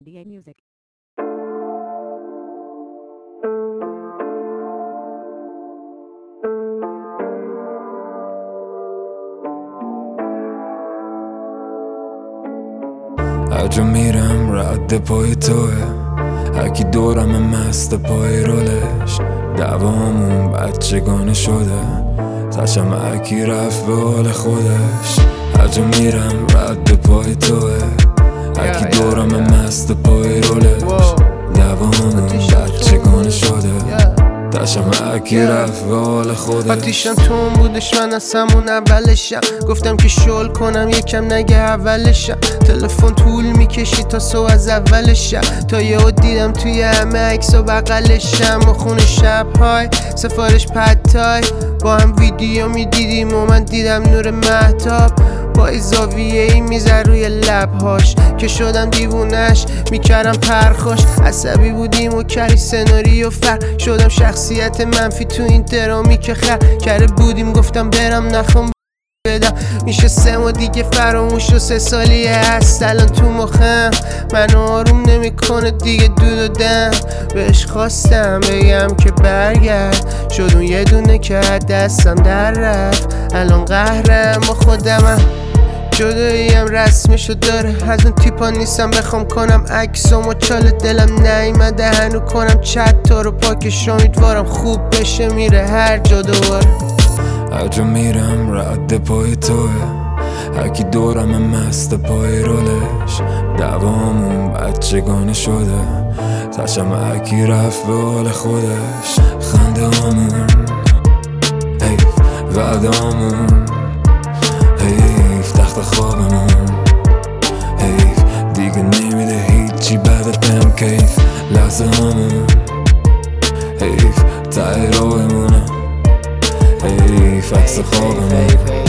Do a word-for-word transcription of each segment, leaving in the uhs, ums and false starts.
دی ای Music. هر جا میرم رد پای توه، هرکی دورم مست پای رولش. دوامون بچگانه شده، تشم هرکی رفت به حال خودش. هر جا میرم رد پای توه، هرکی دورم مست پای رولش. دوامون بچگانه شده، داشتم هرکی رفت به حال خودش. آتیشم تون بودش من از همون اولشم، گفتم که شل کنم یکم نگه اولشم. تلفن طول میکشید تا صبح از اولشم، تا یهو دیدم توی همه عکس و بغلشم. و خونه شب‌های سفارش پدتای با هم ویدیو میدیدیم و من دیدم نور مهتاب با زاویه ای میزد روی لبهاش که شدم دیوونش میکردم پرخاش. عصبی بودیم و کلی سناریو فرق، شدم شخصیت منفی تو این درامی که خر کرده بودیم. گفتم برم نخوام بدم، میشه سه ما دیگه فراموش و سه سالیه هست الان تو مخم. منو آروم نمیکنه دیگه دود و دم. بهش خواستم بگم که برگرد، شد اون یه دونه که دستم در رفت. الان قهرم و خودمم، جداییم رسمشو داره. از اون تیپا نیستم بخوام کنم عکسام و چال دلم نیمده هنو کنم چت تا رو پاکش. امیدوارم خوب بشه میره هر جا دوباره. هر جا میرم رد پای توه، هرکی دورم مست پای رولش. دوامون بچگانه شده، تشم هرکی رفت به حال خودش. خنده هامون حیف، وعدامون حیف، تخت خوابمون حیف، دیگه نمیده هیچی بعد بهم کیف. لحظه هامون حیف، ته راهمونه حیف، عکس خوابمون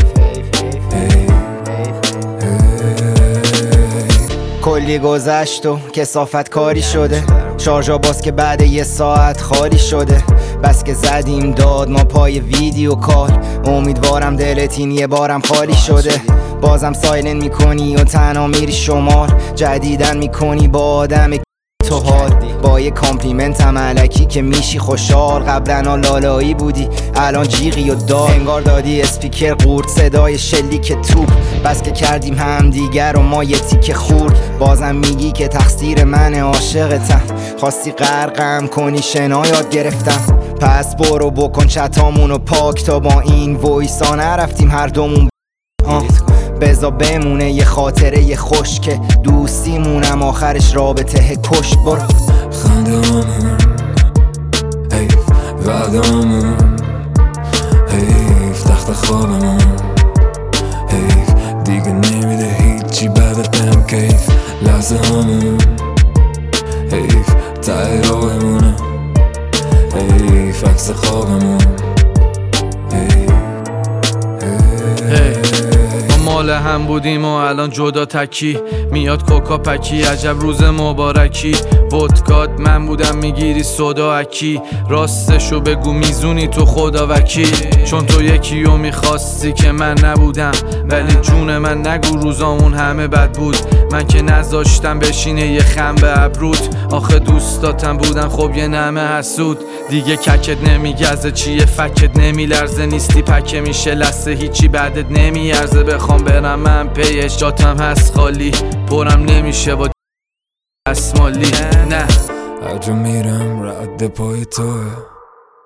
کلی گذشت و کثافت کاری شده، شارژا باز که بعد یه ساعت خالی شده. بس که زدیم داد ما پای ویدیو کال، امیدوارم دلت این یه بارم خالی شده. بازم سایلن میکنی و تنها میری شمال، جدیدن میکنی با آدم تو حال. با یه کامپلیمنتم الکی که میشی خوشحال. قبلا لالایی بودی الان جیغی و دار، انگار دادی اسپیکر قورت صدای شلیک توپ. بس که کردیم هم دیگر و ما یه تیکه خورد. بازم میگی که تقصیر من عاشقتم، خواستی غرقم کنی شنا یاد گرفتم. پس برو بکن چتامونو پاک تا با این وایسا نرفتیم هر دومون. بزا بمونه یه خاطره یه خوش که دوستیمونم آخرش رابطه کشت. برو خنده هامون حیف، وعدامون حیف، تخت خوابمون حیف، دیگه نمیده هیچی بعد بهم کیف. لحظه هامون حیف، ته راهمونه حیف، عکس خوابمون حیف. مال هم بودیم و الان جدا تکی، میاد کوکا پکی، عجب روز مبارکی. ودکات من بودم میگیری صدا اکی، راستشو بگو میزونی تو خدا وکیل. چون تو یکی رو میخواستی که من نبودم، ولی جون من نگو روزامون همه بد بود. من که نذاشتم بشینه یه خم به ابروت، آخه دوستاتم بودن خب یه نمه حسود. دیگه ککت نمیگزه چیه فکت نمیلرزه، نیستی پکه میشه لسه هیچی بعدت نمیارزه. بخوام برم من پیش جاتم هست خالی، پرم نمیشه با اسمالی نه. هر جا میرم رد پای توه،